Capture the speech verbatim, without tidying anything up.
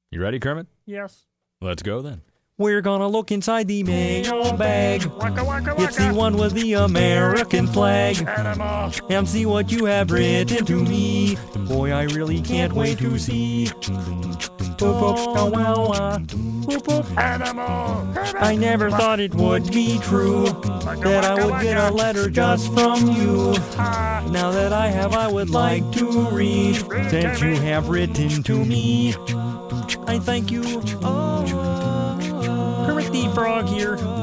You ready, Kermit? Yes. Let's go then. We're gonna look inside the mail bag. Waka, waka, waka. It's the one with the American flag. Animal. And see what you have written to me. Boy, I really can't wait to see. Boop, boop, oh, wow, ah. Boop, boop. Animal. I never thought it would be true that I would get a letter just from you. Now that I have, I would like to read that you have written to me. I thank you. Oh, Kermit the Frog here.